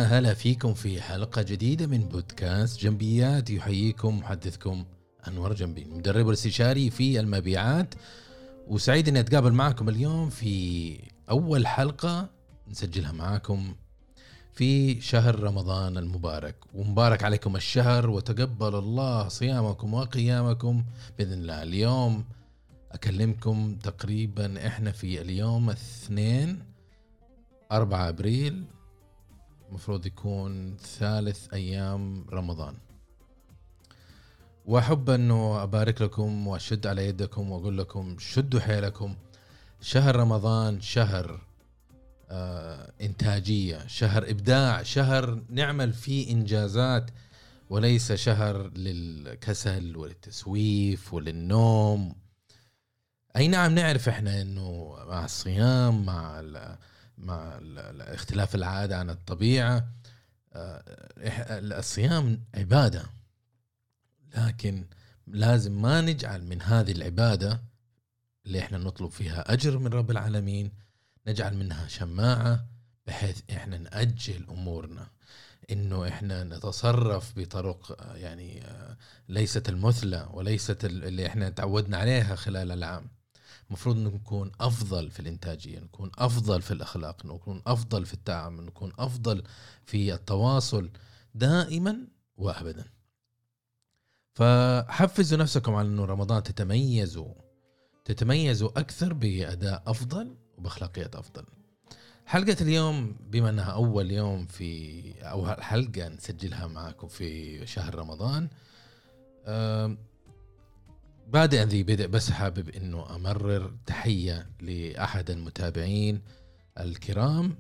هلا فيكم في حلقة جديدة من بودكاست جنبيات. يحييكم محدثكم أنور جنبي، مدرب واستشاري في المبيعات، وسعيد أن أتقابل معكم اليوم في أول حلقة نسجلها معكم في شهر رمضان المبارك. ومبارك عليكم الشهر، وتقبل الله صيامكم وقيامكم بإذن الله. اليوم أكلمكم تقريبا إحنا في اليوم 4 أبريل، مفروض يكون ثالث أيام رمضان. وأحب أنه أبارك لكم وأشد على يدكم وأقول لكم شدوا حيلكم. شهر رمضان شهر إنتاجية، شهر إبداع، شهر نعمل فيه إنجازات، وليس شهر للكسل وللتسويف وللنوم. أي نعم، نعرف إحنا أنه مع الصيام مع اختلاف العادة عن الطبيعة، الصيام عبادة، لكن لازم ما نجعل من هذه العبادة اللي احنا نطلب فيها أجر من رب العالمين نجعل منها شماعة، بحيث احنا نأجل أمورنا، إنه احنا نتصرف بطرق يعني ليست المثلى وليست اللي احنا تعودنا عليها خلال العام. مفروض نكون أفضل في الإنتاجية، نكون أفضل في الأخلاق، نكون أفضل في التعامل، نكون أفضل في التواصل دائما وأبدا. فحفزوا نفسكم على أنه رمضان تتميزوا أكثر بأداء أفضل وبأخلاقيات أفضل. حلقة اليوم بما أنها أول يوم أو حلقة نسجلها معكم في شهر رمضان، بادئ ذي بدء، بس حابب أنه أمرر تحية لأحد المتابعين الكرام،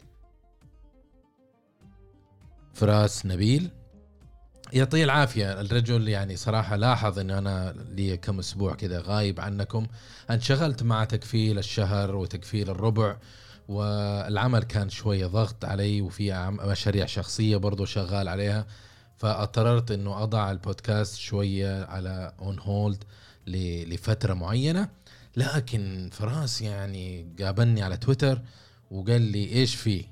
فراس نبيل، يعطيه العافية. الرجل يعني صراحة لاحظ أن أنا لي كم أسبوع كذا غايب عنكم، انشغلت مع تكفيل الشهر وتكفيل الربع، والعمل كان شوية ضغط علي، وفي مشاريع شخصية برضو شغال عليها، فاضطررت أنه أضع البودكاست شوية على on hold لفترة معينة. لكن فراس يعني قابلني على تويتر وقال لي إيش فيه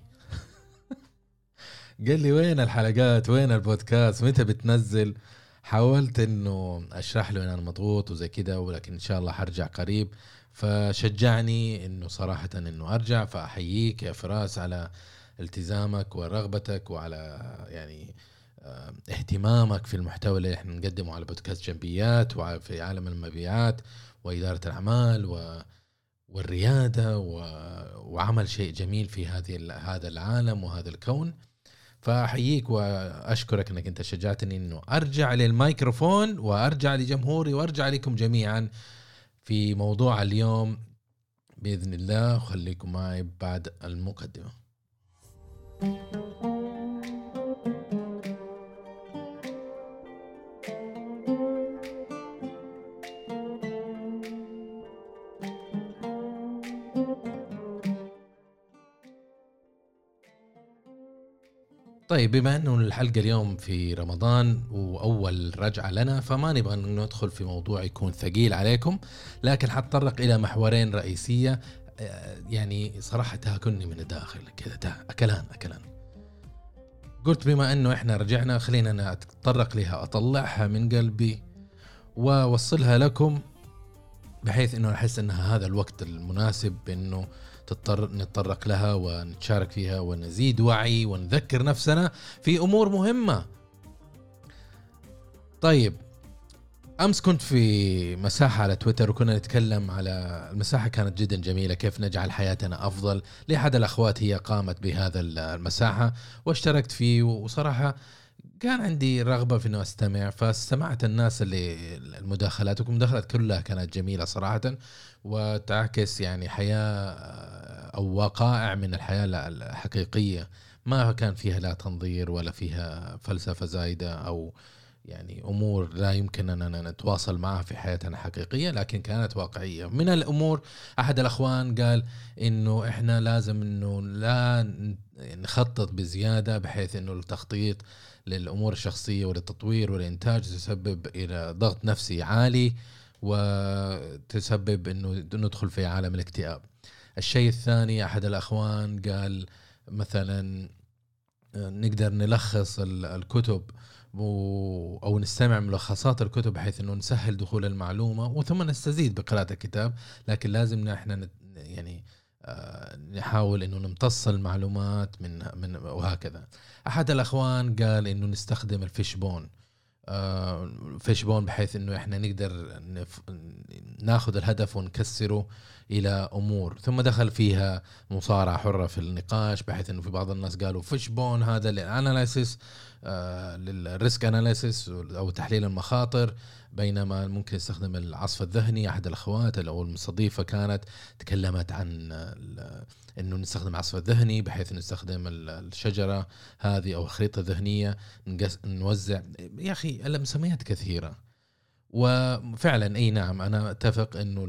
قال لي وين الحلقات، وين البودكاست، متى بتنزل؟ حاولت انه اشرح له ان انا مضغوط وزي كده، ولكن ان شاء الله حرجع قريب. فشجعني انه صراحة انه ارجع. فاحييك يا فراس على التزامك ورغبتك وعلى يعني اهتمامك في المحتوى اللي احنا نقدمه على بودكاست جنبيات وفي عالم المبيعات وإدارة الأعمال والريادة وعمل شيء جميل في هذا العالم وهذا الكون. فأحييك وأشكرك أنك أنت شجعتني أنه أرجع للميكروفون وأرجع لجمهوري وأرجع لكم جميعا في موضوع اليوم بإذن الله. وخليكم معي بعد المقدمة. طيب، بما أنه الحلقة اليوم في رمضان وأول رجعة لنا، فما نبغى ندخل في موضوع يكون ثقيل عليكم، لكن حتطرق إلى محورين رئيسية يعني صراحة تاكلني من الداخل كذا، أكلان. قلت بما أنه إحنا رجعنا خلينا أنا أتطرق لها، أطلعها من قلبي ووصلها لكم، بحيث أنه أحس أنها هذا الوقت المناسب بأنه نتطرق لها ونتشارك فيها ونزيد وعي ونذكر نفسنا في أمور مهمة. طيب، أمس كنت في مساحة على تويتر وكنا نتكلم على المساحة، كانت جدا جميلة، كيف نجعل حياتنا أفضل. لأحد الأخوات هي قامت بهذا المساحة واشتركت فيه، وصراحة كان عندي رغبة في أنه أستمع، فاستمعت الناس اللي المداخلات كلها كانت جميلة صراحة، وتعكس يعني حياة أو وقائع من الحياة الحقيقية، ما كان فيها لا تنظير ولا فيها فلسفة زايدة أو يعني أمور لا يمكن أن نتواصل معها في حياتنا حقيقية، لكن كانت واقعية. من الأمور أحد الأخوان قال إنه إحنا لازم إنه لا نخطط بزيادة، بحيث إنه التخطيط للأمور الشخصية وللتطوير والإنتاج تسبب إلى ضغط نفسي عالي وتسبب إنه ندخل في عالم الاكتئاب. الشيء الثاني، أحد الأخوان قال مثلا نقدر نلخص الكتب أو نستمع ملخصات الكتب بحيث أنه نسهل دخول المعلومة وثم نستزيد بقراءة الكتاب. لكن لازم إحنا يعني نحاول أنه نمتص المعلومات من وهكذا. أحد الأخوان قال أنه نستخدم الفيشبون، فيشبون بحيث انه احنا نقدر ناخذ الهدف ونكسره الى امور، ثم دخل فيها مصارعه حره في النقاش، بحيث انه في بعض الناس قالوا فيشبون هذا للاناليسيس، للريسك اناليسيس او تحليل المخاطر، بينما ممكن يستخدم العصف الذهني. احد الاخوات او المستضيفه كانت تكلمت عن انه نستخدم العصف الذهني بحيث نستخدم الشجره هذه او الخريطه الذهنيه، نوزع. يا اخي المسميات كثيره، وفعلا اي نعم انا اتفق انه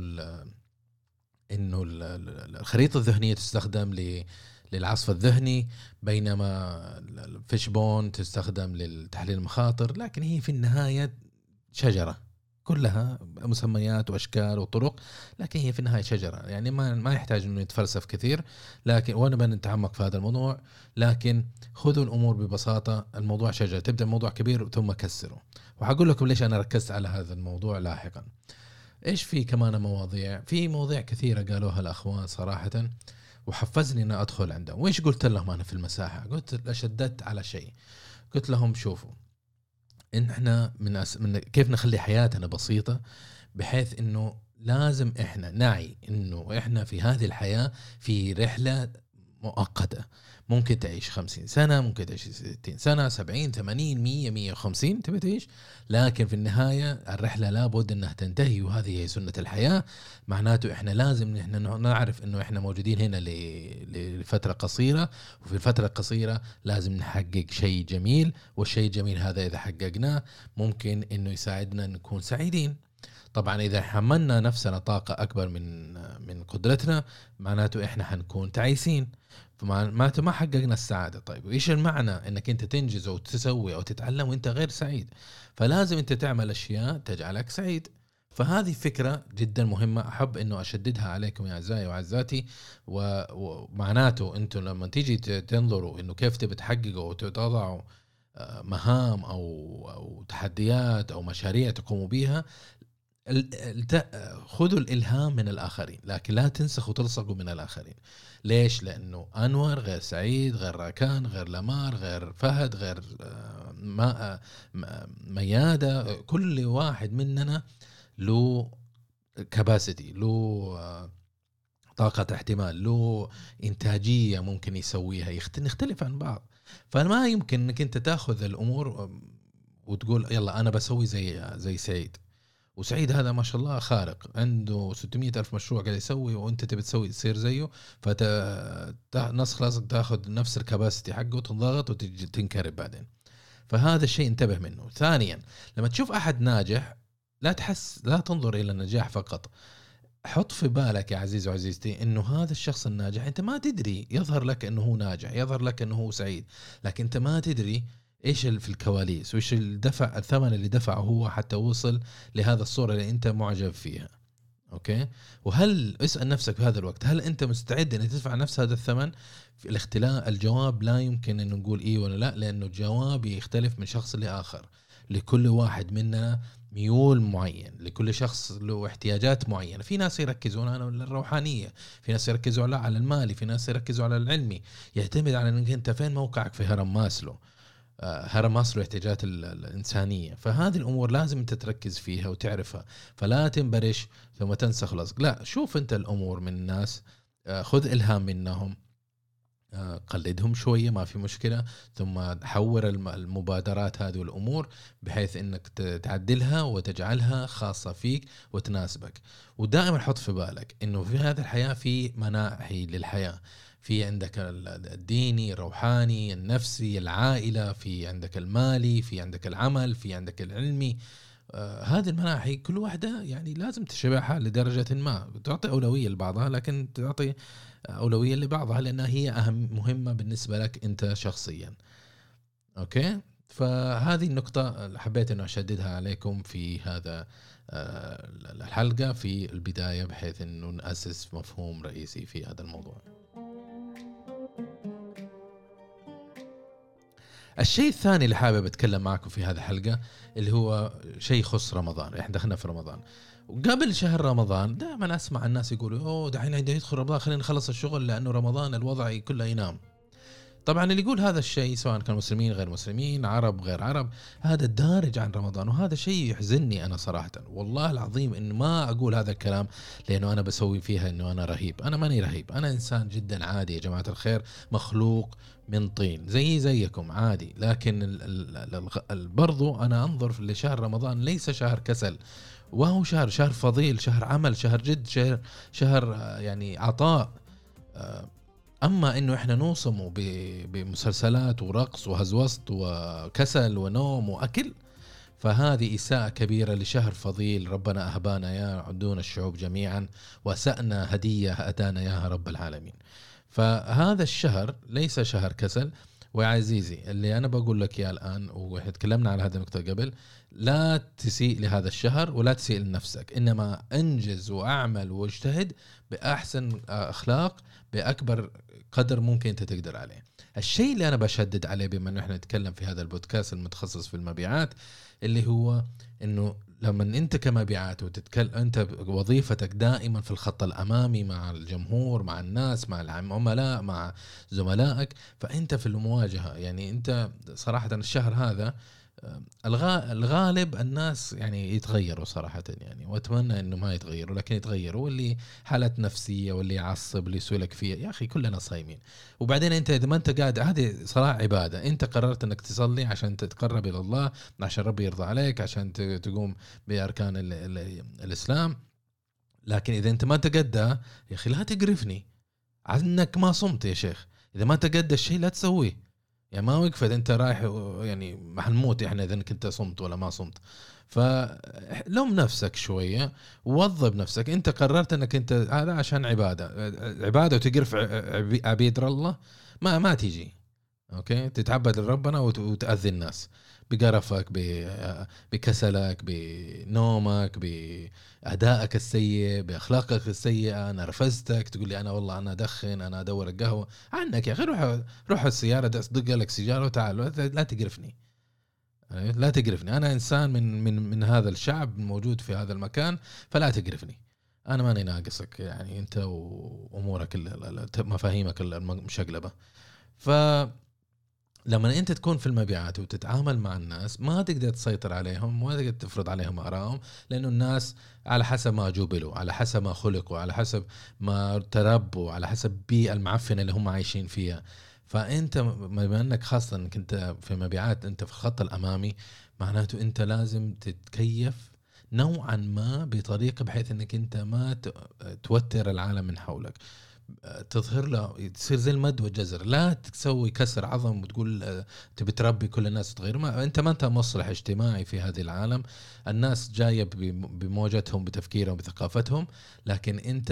الخريطه الذهنيه تستخدم للعصف الذهني، بينما الفيشبون تستخدم للتحليل المخاطر. لكن هي في النهايه شجره، كلها مسميات واشكال وطرق، لكن هي في النهايه شجره. يعني ما يحتاج انه يتفلسف كثير. لكن وانا بنتعمق في هذا الموضوع، لكن خذوا الامور ببساطه. الموضوع شجره، تبدا موضوع كبير ثم كسره. وحقول لكم ليش انا ركزت على هذا الموضوع لاحقا. ايش في كمان مواضيع، في مواضيع كثيره قالوها الاخوان صراحه وحفزني ان ادخل عندهم. وايش قلت لهم انا في المساحه؟ قلت شددت على شيء، قلت لهم شوفوا إن إحنا من كيف نخلي حياتنا بسيطة، بحيث إنه لازم إحنا نعي إنه إحنا في هذه الحياة في رحلة مؤقتة. ممكن تعيش 50 سنة، ممكن تعيش 60 سنة، 70 80 100 150 تبي تعيش، لكن في النهاية الرحلة لابد أنها تنتهي، وهذه هي سنة الحياة. معناته إحنا لازم إحنا نعرف إنه إحنا موجودين هنا لفترة قصيرة، وفي الفترة القصيرة لازم نحقق شيء جميل، والشيء الجميل هذا إذا حققناه ممكن إنه يساعدنا نكون سعيدين. طبعا إذا حملنا نفسنا طاقة أكبر من قدرتنا معناته إحنا حنكون تعيسين، فمعناته ما حققنا السعادة. طيب وإيش المعنى إنك أنت تنجز أو تسوي أو تتعلم وإنت غير سعيد؟ فلازم أنت تعمل أشياء تجعلك سعيد. فهذه فكرة جدا مهمة، أحب إنه أشددها عليكم يا أعزائي وعزاتي. ومعناته أنتم لما تيجي تنظروا إنه كيف تبي تحققوا وتضعوا مهام أو تحديات أو مشاريع تقوموا بها، خذوا الإلهام من الآخرين، لكن لا تنسخوا وتلصقوا من الآخرين. ليش؟ لأنه أنور غير سعيد، غير راكان، غير لمار، غير فهد، غير ميادة. كل واحد مننا له كاباسيتي، له طاقة احتمال، له إنتاجية ممكن يسويها، نختلف عن بعض. فما يمكن أنك أنت تأخذ الأمور وتقول يلا أنا بسوي زي سعيد. وسعيد هذا ما شاء الله خارق، عنده 600 ألف مشروع قاعد يسوي، وانت تبي تسوي تصير زيه، نص لازم تاخذ نفس الكباسيتي حقه وتنضغط وتنكرب بعدين. فهذا الشيء انتبه منه. ثانيا، لما تشوف أحد ناجح لا تنظر إلى النجاح فقط. حط في بالك يا عزيزي وعزيزتي انه هذا الشخص الناجح انت ما تدري، يظهر لك انه هو ناجح، يظهر لك انه هو سعيد، لكن انت ما تدري ايش في الكواليس، وايش الثمن اللي دفعه هو حتى وصل لهذا الصورة اللي انت معجب فيها. اوكي، وهل اسأل نفسك في هذا الوقت، هل انت مستعد ان تدفع نفس هذا الثمن؟ في الاختلاف الجواب لا يمكن ان نقول ايه ولا لا، لانه الجواب يختلف من شخص لآخر. لكل واحد مننا ميول معين، لكل شخص له احتياجات معينة. في ناس يركزون على الروحانية، في ناس يركزوا على المالي، في ناس يركزوا على العلمي. يعتمد على انك انت فين موقعك في هرم ماسلو. هرم ماسلو احتياجات الإنسانية. فهذه الأمور لازم أنت تركز فيها وتعرفها، فلا تنبرش ثم تنسخ لصق. لا، شوف أنت الأمور من الناس، خذ إلهام منهم، قلدهم شوية ما في مشكلة، ثم حور المبادرات هذه والأمور بحيث أنك تعدلها وتجعلها خاصة فيك وتناسبك. ودائما حط في بالك أنه في هذه الحياة في مناحي للحياة. في عندك الديني، الروحاني، النفسي، العائلة، في عندك المالي، في عندك العمل، في عندك العلمي. هذه المناحي كل واحدة يعني لازم تشبعها لدرجة ما، تعطي أولوية لبعضها، لكن تعطي أولوية لبعضها لأنها هي أهم مهمة بالنسبة لك أنت شخصيا. أوكي، فهذه النقطة حبيت أن أشددها عليكم في هذا الحلقة في البداية، بحيث أنه نأسس مفهوم رئيسي في هذا الموضوع. الشيء الثاني اللي حابب أتكلم معكم في هذه الحلقة اللي هو شيء يخص رمضان. إحنا دخلنا في رمضان، وقبل شهر رمضان دائما أسمع الناس يقولوا أوه دحين عندنا يدخل رمضان خلينا نخلص الشغل لأنه رمضان الوضع كله ينام. طبعا اللي يقول هذا الشيء سواء كان مسلمين غير مسلمين عرب غير عرب هذا دارج عن رمضان، وهذا شيء يحزنني أنا صراحة والله العظيم إن ما أقول هذا الكلام لأنه أنا بسوي فيها إنه أنا رهيب. أنا ماني رهيب، أنا إنسان جدا عادي يا جماعة الخير، مخلوق من طين زيكم عادي. لكن برضو أنا أنظر لشهر رمضان ليس شهر كسل، وهو شهر فضيل، شهر عمل، شهر جد، شهر يعني عطاء. أما إنه إحنا نوصمه بمسلسلات ورقص وهزوسط وكسل ونوم وأكل، فهذه إساءة كبيرة لشهر فضيل ربنا أهبانا يا عدون الشعوب جميعا، وسأنا هدية أتانا ياها رب العالمين. فهذا الشهر ليس شهر كسل. وعزيزي اللي أنا بقول لك يا الآن، وتكلمنا على هذه النقطة قبل، لا تسيء لهذا الشهر ولا تسيء لنفسك، إنما انجز وأعمل واجتهد بأحسن أخلاق بأكبر قدر ممكن أنت تقدر عليه. الشيء اللي أنا بشدد عليه بما أنه إحنا نتكلم في هذا البودكاست المتخصص في المبيعات، اللي هو إنه لما أنت كمبيعات وتتكلم أنت وظيفتك دائما في الخط الأمامي مع الجمهور، مع الناس، مع العملاء، مع زملائك، فأنت في المواجهة. يعني أنت صراحة الشهر هذا الغالب الناس يعني يتغيروا صراحة يعني، وأتمنى إنه ما يتغيروا، لكن يتغيروا، واللي حالة نفسية واللي يعصب اللي يسوي لك فيها. يا أخي كلنا صايمين. وبعدين أنت إذا ما أنت قاعد، هذه صلاة عبادة، أنت قررت إنك تصلي عشان تتقرب إلى الله، عشان ربي يرضى عليك، عشان تقوم بأركان الإسلام. لكن إذا أنت ما تقدى يا أخي لا تقرفني عنك ما صمت يا شيخ. إذا ما تقدى الشيء لا تسويه، يعني ما وقفت انت رايح يعني حنموت احنا اذا كنت صمت ولا ما صمت. فلوم نفسك شوية، ووظب نفسك. انت قررت انك انت هذا عشان عبادة وتقرف عبيد الله، ما تيجي اوكي تتعبد لربنا وتأذي الناس بقرفك، بكسلك، بنومك، بأدائك السيء، بأخلاقك السيئة، نرفزتك، تقول لي أنا والله أنا أدخن، أنا أدور القهوة عنك يا أخي. روح السيارة دق لك سيجارة وتعال، لا تقرفني، لا تقرفني. أنا إنسان من هذا الشعب موجود في هذا المكان، فلا تقرفني. أنا ماني ناقصك يعني، أنت وأمورك مفاهيمك المشقلبة. لما انت تكون في المبيعات وتتعامل مع الناس، ما تقدر تسيطر عليهم، ما تقدر تفرض عليهم آرائهم، لأنه الناس على حسب ما جوبلوا، على حسب ما خلقوا، على حسب ما تربوا، على حسب البيئة المعفنة اللي هم عايشين فيها. فأنت بما أنك خاصة أنك أنت في مبيعات، أنت في الخط الأمامي، معناته أنت لازم تتكيف نوعا ما بطريقة بحيث أنك أنت ما توتر العالم من حولك، تظهر له، تصير زي المد والجزر. لا تسوي كسر عظم وتقول تبي تربي كل الناس تغير. ما انت مصلح اجتماعي في هذه العالم، الناس جايه بموجتهم بتفكيرهم بثقافتهم، لكن انت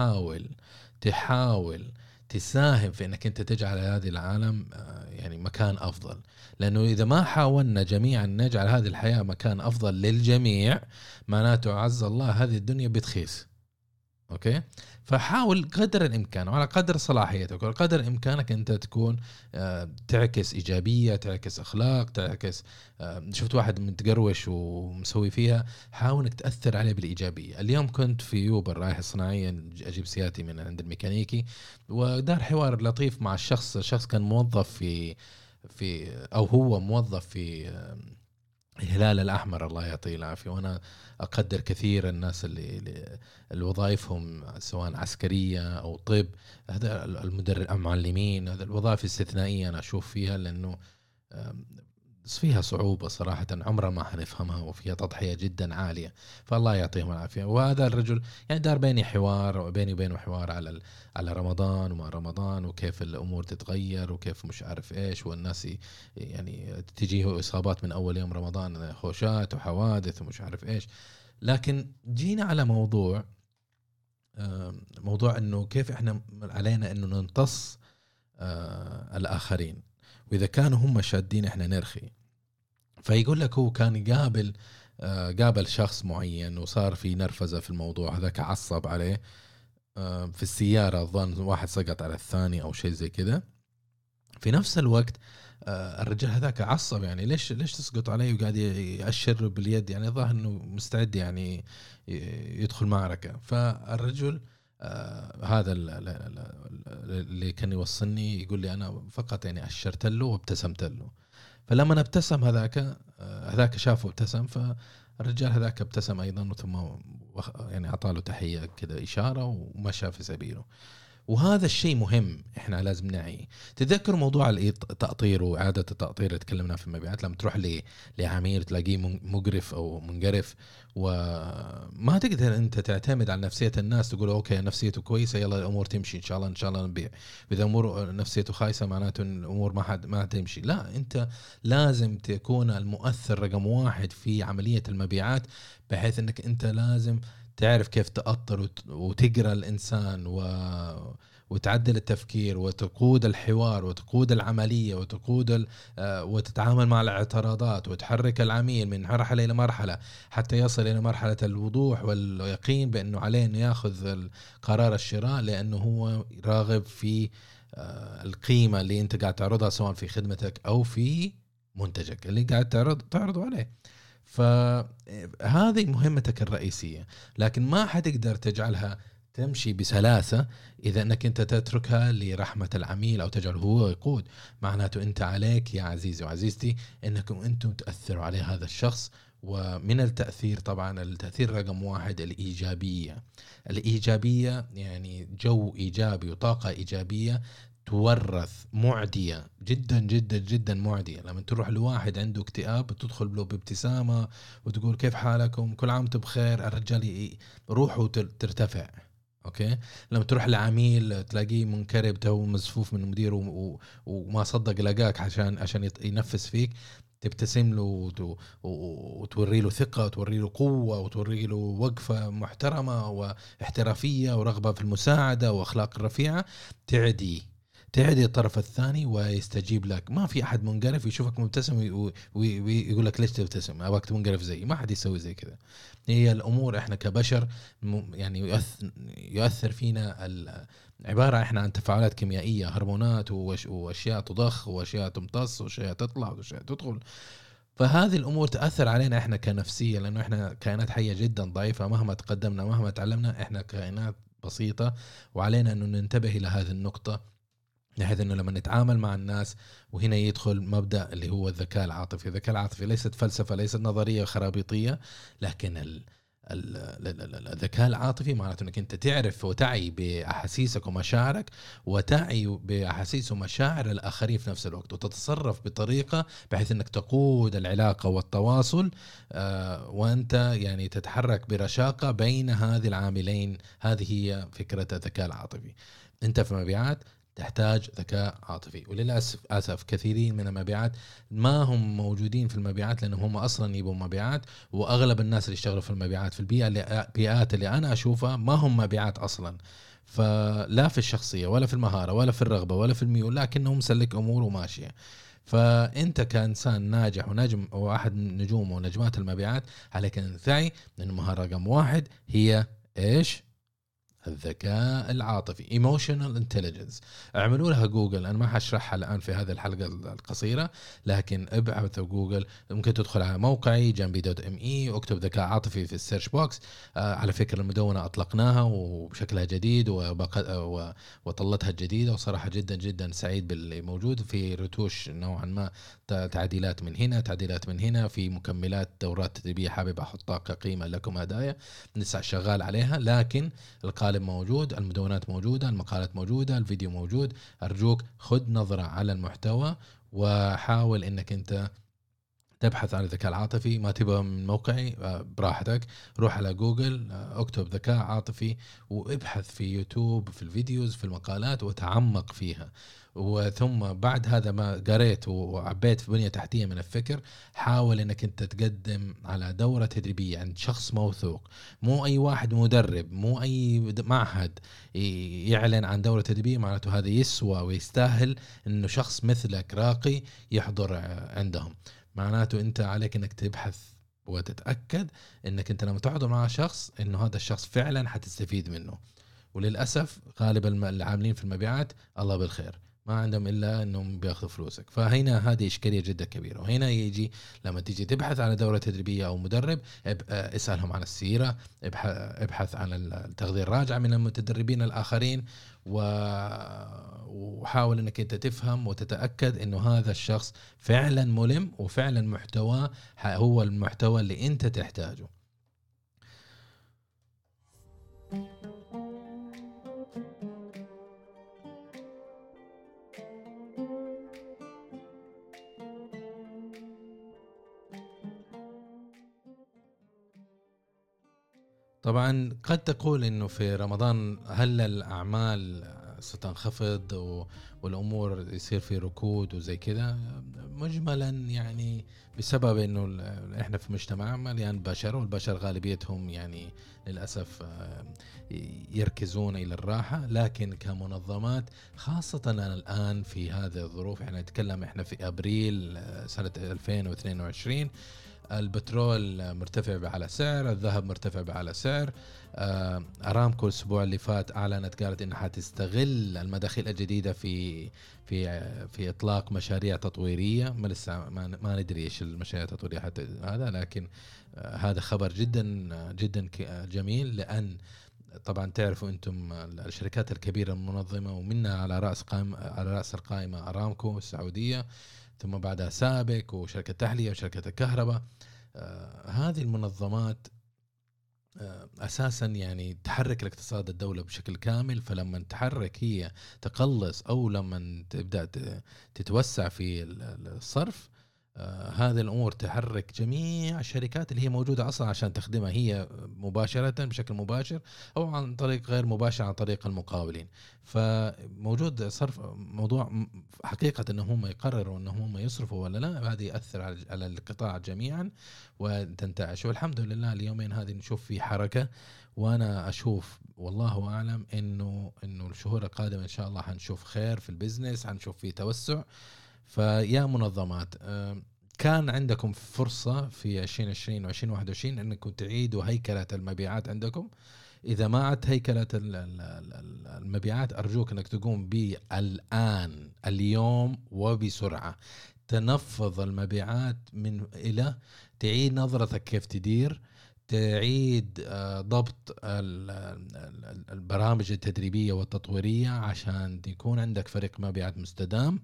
تحاول تساهم في انك انت تجعل هذه العالم يعني مكان افضل. لانه اذا ما حاولنا جميعا نجعل هذه الحياه مكان افضل للجميع، معناته عز الله هذه الدنيا بتخيس. اوكي، فحاول قدر الامكان وعلى قدر صلاحيتك وقدر امكانك انت تكون تعكس ايجابيه، تعكس اخلاق، تعكس شفت واحد متقروش ومسوي فيها، حاول انك تاثر عليه بالايجابيه. اليوم كنت في يوبر رايح صناعيا اجيب سيارتي من عند الميكانيكي، ودار حوار لطيف مع الشخص كان موظف في او هو موظف في الهلال الأحمر الله يعطيه العافية. وأنا أقدر كثير الناس اللي الوظائفهم سواء عسكرية أو طب، هذا المعلمين، هذا الوظائف استثنائية أنا أشوف فيها، لأنه فيها صعوبة صراحة عمرنا ما حنفهمها، وفيها تضحية جدا عالية. فالله يعطيهم العافية. وهذا الرجل يعني دار بيني حوار، وبيني وبينه حوار على رمضان وما رمضان، وكيف الأمور تتغير، وكيف مش عارف إيش، والناس يعني تجيه إصابات من أول يوم رمضان، خوشات وحوادث ومش عارف إيش. لكن جينا على موضوع إنه كيف إحنا علينا إنه نمتص الآخرين، وإذا كانوا هم شادين إحنا نرخي. فيقول لك هو كان قابل شخص معين وصار في نرفزة في الموضوع، هذاك عصب عليه في السيارة، ظن واحد سقط على الثاني أو شيء زي كده. في نفس الوقت الرجال هذاك عصب يعني ليش تسقط علي وقاعد يأشر باليد يعني ظاهر انه مستعد يعني يدخل معركة. فالرجل هذا اللي كان يوصلني يقول لي انا فقط يعني أشرت له وابتسمت له. فلما أنا ابتسم هذاك شافه ابتسم، فالرجال هذاك ابتسم ايضا ثم يعني اعطاه تحية كذا اشارة ومشى في سبيله. وهذا الشيء مهم احنا لازم نعي. تذكر موضوع التأطير وإعادة التأطير تكلمنا في المبيعات، لما تروح لعميل تلاقيه مقرف او منقرف وما تقدر انت تعتمد على نفسية الناس تقول اوكي نفسيته كويسة يلا الامور تمشي ان شاء الله نبيع. اذا امور نفسيته خايسة معناته الامور ما تمشي. لا، انت لازم تكون المؤثر رقم واحد في عملية المبيعات، بحيث انك انت لازم تعرف كيف تأطر وتقرأ الإنسان وتعدل التفكير وتقود الحوار وتقود العملية وتتعامل مع الاعتراضات وتحرك العميل من مرحلة إلى مرحلة حتى يصل إلى مرحلة الوضوح واليقين بأنه عليه أنه يأخذ قرار الشراء، لأنه هو راغب في القيمة اللي أنت قاعد تعرضها سواء في خدمتك أو في منتجك اللي قاعد تعرضه عليه. فهذه مهمتك الرئيسية، لكن ما حتقدر تجعلها تمشي بسلاسة إذا أنك أنت تتركها لرحمة العميل أو تجعله هو يقود. معناته أنت عليك يا عزيزي وعزيزتي أنكم أنتم تأثروا على هذا الشخص. ومن التأثير طبعا التأثير رقم واحد الإيجابية يعني جو إيجابي وطاقة إيجابية تورث، معدية جدا جدا جدا معدية. لما تروح لواحد عنده اكتئاب تدخل له بابتسامة وتقول كيف حالكم كل عام وانتم بخير، الرجال روحه ترتفع. اوكي. لما تروح لعميل تلاقيه منكرب تو مزفوف من مديره وما صدق لقاك عشان ينفس فيك، تبتسم له وتوري له ثقة وتوري له قوة وتوري له وقفة محترمة واحترافية ورغبة في المساعدة وأخلاق رفيعة، تعدي الطرف الثاني ويستجيب لك. ما في أحد منقرف يشوفك مبتسم ويقول لك ليش تبتسم أبغاك منقرف زي ما حد يسوي زي كذا. هي الأمور إحنا كبشر يعني يؤثر فينا عبارة إحنا عن تفاعلات كيميائية، هرمونات وأشياء تضخ وأشياء تمتص وأشياء تطلع وأشياء تدخل. فهذه الأمور تأثر علينا إحنا كنفسية، لأنه إحنا كائنات حية جدا ضعيفة. مهما تقدمنا مهما تعلمنا إحنا كائنات بسيطة، وعلينا أن ننتبه إلى هذه النقطة، بحيث انه لما نتعامل مع الناس. وهنا يدخل مبدأ اللي هو الذكاء العاطفي. الذكاء العاطفي ليست فلسفة، ليست نظرية خرابيطية، لكن الذكاء العاطفي معناته انك انت تعرف وتعي باحاسيسك ومشاعرك، وتعي باحاسيس ومشاعر الاخرين في نفس الوقت، وتتصرف بطريقة بحيث انك تقود العلاقة والتواصل وانت يعني تتحرك برشاقة بين هذه العاملين. هذه هي فكرة الذكاء العاطفي. انت في مبيعات تحتاج ذكاء عاطفي، وللأسف كثيرين من المبيعات ما هم موجودين في المبيعات لأنهم هم أصلا يبوا مبيعات. وأغلب الناس اللي يشتغلوا في المبيعات في البيئات اللي أنا أشوفها ما هم مبيعات أصلا، فلا في الشخصية ولا في المهارة ولا في الرغبة ولا في الميول، لكنهم سلك أمور وماشية. فأنت كإنسان ناجح ونجم وأحد نجوم ونجمات المبيعات عليك أن تعي أن المهارة رقم واحد هي إيش؟ الذكاء العاطفي، emotional intelligence. اعملوا لها جوجل، أنا ما هشرحها الآن في هذه الحلقة القصيرة، لكن ابحثوا جوجل. ممكن تدخل على موقعي jambi.me واكتب ذكاء عاطفي في السيرش بوكس. على فكرة المدونة أطلقناها وبشكلها جديد وطلتها الجديدة، وصراحة جدا جدا سعيد باللي موجود في رتوش نوعا ما، تعديلات من هنا تعديلات من هنا، في مكملات دورات تدريبية حابب أحطها كقيمة لكم هدايا، لسه شغال عليها. لكن القالب موجود، المدونات موجودة، المقالات موجودة، الفيديو موجود. أرجوك خد نظرة على المحتوى وحاول إنك أنت تبحث عن الذكاء العاطفي. ما تبغى من موقعي براحتك، روح على جوجل اكتب ذكاء عاطفي وابحث في يوتيوب في الفيديوز في المقالات وتعمق فيها. وثم بعد هذا ما قريت وعبيت في بنية تحتية من الفكر، حاول انك انت تقدم على دورة تدريبية عند شخص موثوق، مو اي واحد مدرب، مو اي معهد يعلن عن دورة تدريبية معناته هذا يسوى ويستاهل انه شخص مثلك راقي يحضر عندهم. معناته انت عليك انك تبحث وتتأكد انك انت لما تحضر مع شخص انه هذا الشخص فعلا حتستفيد منه. وللأسف غالب العاملين في المبيعات الله بالخير ما عندهم إلا أنهم بياخذوا فلوسك. فهنا هذه إشكالية جدا كبيرة. وهنا يجي لما تيجي تبحث على دورة تدريبية أو مدرب، اسألهم عن السيرة، ابحث عن التغذية الراجعة من المتدربين الآخرين، وحاول أنك أنت تفهم وتتأكد أنه هذا الشخص فعلا ملم وفعلا محتواه هو المحتوى اللي أنت تحتاجه. طبعا قد تقول انه في رمضان هل الاعمال ستنخفض والامور يصير في ركود وزي كذا. مجملا يعني بسبب انه احنا في مجتمع مليان بشر، والبشر غالبيتهم يعني للاسف يركزون الى الراحه. لكن كمنظمات خاصه الان في هذه الظروف، احنا نتكلم احنا في ابريل سنه 2022، البترول مرتفع على سعر، الذهب مرتفع على سعر. أرامكو الأسبوع اللي فات أعلنت قالت إنها حتستغل المداخيل الجديدة في إطلاق مشاريع تطويرية. ما لسه ما ندري إيش المشاريع التطويرية حتى هذا، لكن هذا خبر جدا جدا جميل. لأن طبعا تعرفوا أنتم الشركات الكبيرة المنظمة، ومنها على رأس القائمة أرامكو السعودية، ثم بعدها سابك وشركة تحلية وشركة الكهرباء. هذه المنظمات أساسا يعني تحرك الاقتصاد الدولة بشكل كامل. فلما تحرك هي تقلص أو لما تبدأ تتوسع في الصرف، هذه الأمور تحرك جميع الشركات اللي هي موجودة أصلا عشان تخدمها هي مباشرة بشكل مباشر أو عن طريق غير مباشر عن طريق المقاولين. فموجود صرف موضوع حقيقة أنهم يقرروا أنهم يصرفوا ولا لا، هذا يأثر على القطاع جميعا وتنتعش. والحمد لله اليومين هذه نشوف في حركة، وأنا أشوف والله أعلم إنه الشهور القادمة إن شاء الله هنشوف خير في البزنس، هنشوف فيه توسع. فيا منظمات، كان عندكم فرصة في 2020 و2021 أنكم تعيدوا هيكلة المبيعات عندكم. إذا ما عدت هيكلة المبيعات أرجوك أنك تقوم بالآن اليوم وبسرعة. تنفض المبيعات من إلى تعيد نظرتك كيف تدير، تعيد ضبط البرامج التدريبية والتطويرية عشان يكون عندك فريق مبيعات مستدام.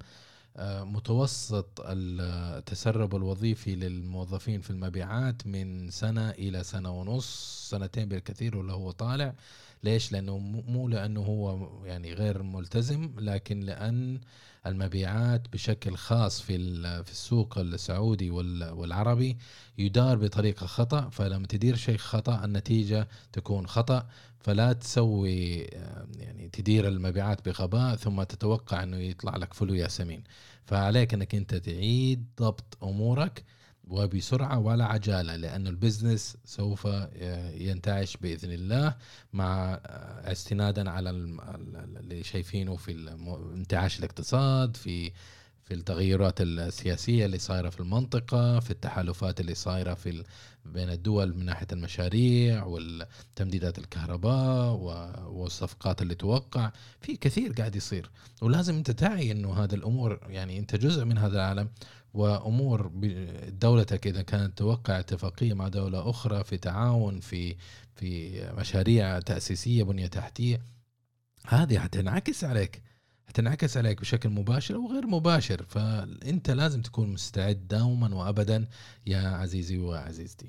متوسط التسرب الوظيفي للموظفين في المبيعات من سنة إلى سنة ونص، سنتين بالكثير ولا هو طالع. ليش؟ لأنه مو لأنه هو يعني غير ملتزم، لكن لأن المبيعات بشكل خاص في السوق السعودي والعربي يدار بطريقة خطأ. فلما تدير شيء خطأ النتيجة تكون خطأ. فلا تسوي يعني تدير المبيعات بغباء ثم تتوقع انه يطلع لك فلو ياسمين. فعليك انك انت تعيد ضبط امورك وبسرعة ولا عجالة، لأن البزنس سوف ينتعش بإذن الله مع استنادا على اللي شايفينه في انتعاش الاقتصاد، في التغيرات السياسية اللي صايرة في المنطقة، في التحالفات اللي صايرة بين الدول من ناحية المشاريع والتمديدات الكهرباء والصفقات اللي توقع. في كثير قاعد يصير، ولازم انت تعي انه هذا الامور يعني انت جزء من هذا العالم. وامور دولتك اذا كانت توقع اتفاقية مع دولة اخرى في تعاون في مشاريع تأسيسية بنية تحتية، هذه هتنعكس عليك بشكل مباشر أو غير مباشر. فأنت لازم تكون مستعد دوما وأبدا يا عزيزي وعزيزتي.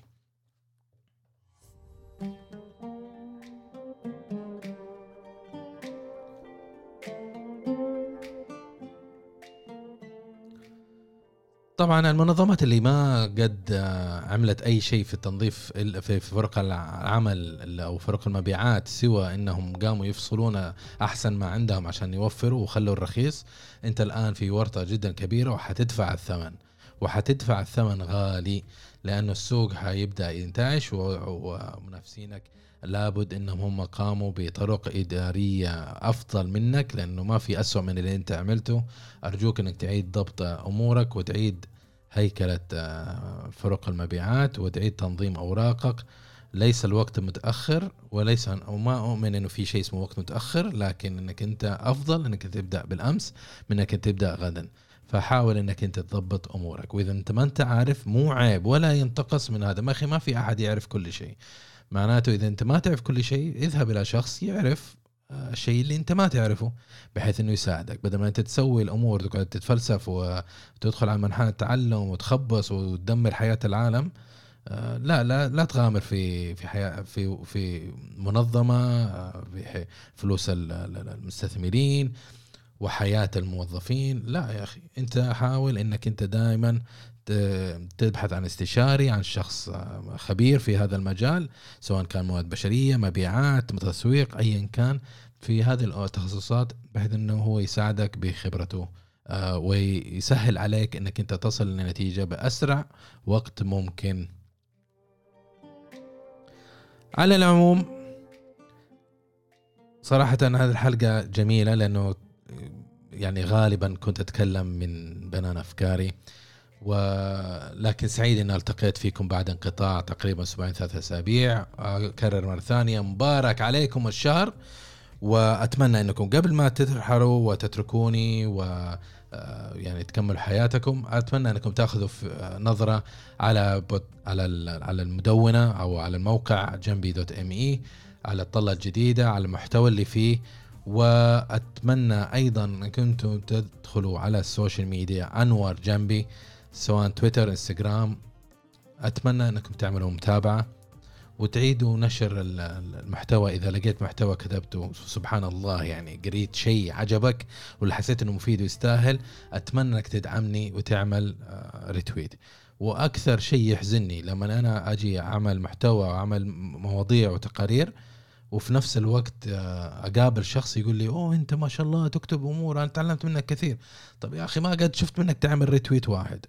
طبعا المنظمات اللي ما قد عملت أي شيء في التنظيف في فرق العمل أو فرق المبيعات سوى أنهم قاموا يفصلون أحسن ما عندهم عشان يوفروا وخلوا الرخيص، أنت الآن في ورطة جدا كبيرة وحتدفع الثمن غالي، لأنه السوق هيبدأ ينتعش ومنافسينك لابد انهم هم قاموا بطرق اداريه افضل منك، لانه ما في اسوأ من اللي انت عملته. ارجوك انك تعيد ضبط امورك وتعيد هيكله فرق المبيعات وتعيد تنظيم اوراقك، ليس الوقت متأخر، وليس وما أؤمن إنه في شيء اسمه وقت متأخر، لكن إنك أنت أفضل إنك تبدأ بالأمس من إنك تبدأ غدا. فحاول إنك أنت تضبط أمورك، وإذا أنت عارف مو عيب ولا ينتقص من هذا. ما في أحد يعرف كل شيء. معناته إذا أنت ما تعرف كل شيء، اذهب إلى شخص يعرف الشيء اللي أنت ما تعرفه، بحيث إنه يساعدك، بدل ما أنت تسوي الأمور تقعد تتفلسف وتدخل على منحنى التعلم وتخبص وتدمر حياة العالم. لا تغامر في حياة في منظمة في فلوس المستثمرين وحياة الموظفين. لا يا أخي، أنت حاول إنك أنت دائما تبحث عن استشاري، عن شخص خبير في هذا المجال، سواء كان موارد بشرية، مبيعات، تسويق، أيا كان في هذه التخصصات، بحيث أنه هو يساعدك بخبرته ويسهل عليك أنك أنت تصل لنتيجة بأسرع وقت ممكن. على العموم صراحة هذه الحلقة جميلة، لأنه يعني غالبا كنت أتكلم من بنان أفكاري، ولكن سعيد أن التقيت فيكم بعد انقطاع تقريبا 2-3 أسابيع. أكرر مرة ثانية، مبارك عليكم الشهر، وأتمنى أنكم قبل ما تترحلوا وتتركوني يعني تكملوا حياتكم، أتمنى أنكم تأخذوا نظرة على المدونة أو على الموقع جنبي.me، على الطلة الجديدة، على المحتوى اللي فيه. وأتمنى أيضا أنكم كنتم تدخلوا على السوشيال ميديا أنور جنبي، سواء تويتر، انستغرام. أتمنى أنكم تعملوا متابعة وتعيدوا نشر المحتوى. إذا لقيت محتوى كتبته سبحان الله يعني قريت شيء عجبك واللي حسيت أنه مفيد ويستاهل، أتمنى أنك تدعمني وتعمل ريتويت. وأكثر شيء يحزنني لما أنا أجي أعمل محتوى وأعمل مواضيع وتقارير، وفي نفس الوقت أقابل شخص يقول لي أوه أنت ما شاء الله تكتب أمور، أنا تعلمت منك كثير. طب يا أخي ما قد شفت منك تعمل ريتويت واحد.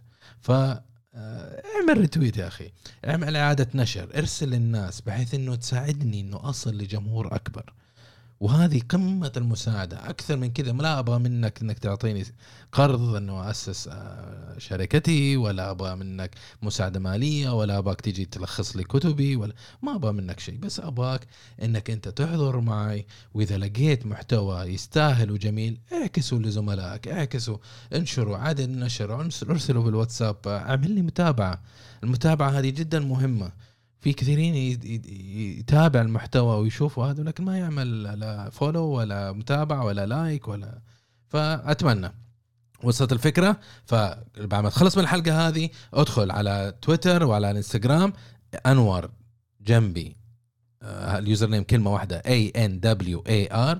اعمل ريتويت يا أخي، اعمل إعادة نشر، ارسل للناس بحيث أنه تساعدني أنه أصل لجمهور أكبر. وهذه قمة المساعدة. أكثر من كذا لا أبغى منك أنك تعطيني قرض أنه أسس شركتي، ولا أبغى منك مساعدة مالية، ولا أبغاك تيجي تلخص لي كتبي، ولا ما أبغى منك شيء. بس أبغاك أنك أنت تحضر معي، وإذا لقيت محتوى يستاهل وجميل اعكسوا لزملائك، اعكسوا، انشروا عدد نشر، ارسلوا بالواتساب، اعمل لي متابعة. المتابعة هذه جدا مهمة. في كثيرين يتابع المحتوى ويشوفوا هذا، لكن ما يعمل لا فولو ولا متابعة ولا لايك ولا. فأتمنى وصلت الفكرة. فبعد ما تخلص من الحلقة هذه ادخل على تويتر وعلى الانستغرام أنور جنبي، اليوزر نيم كلمة واحدة ANWAR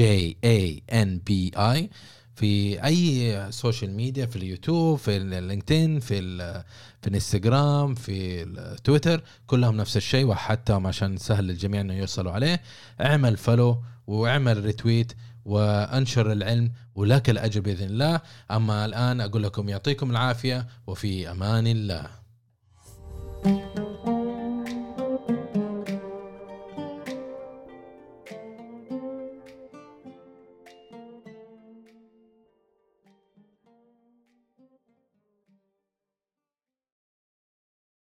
JANBI، في أي سوشيال ميديا، في اليوتيوب، في اللينكدين، في الانستغرام، في التويتر، كلهم نفس الشيء. وحتى عشان سهل للجميع أنه يوصلوا عليه، اعمل فولو واعمل ريتويت وانشر العلم، ولك الأجر بإذن الله. أما الآن أقول لكم يعطيكم العافية وفي أمان الله.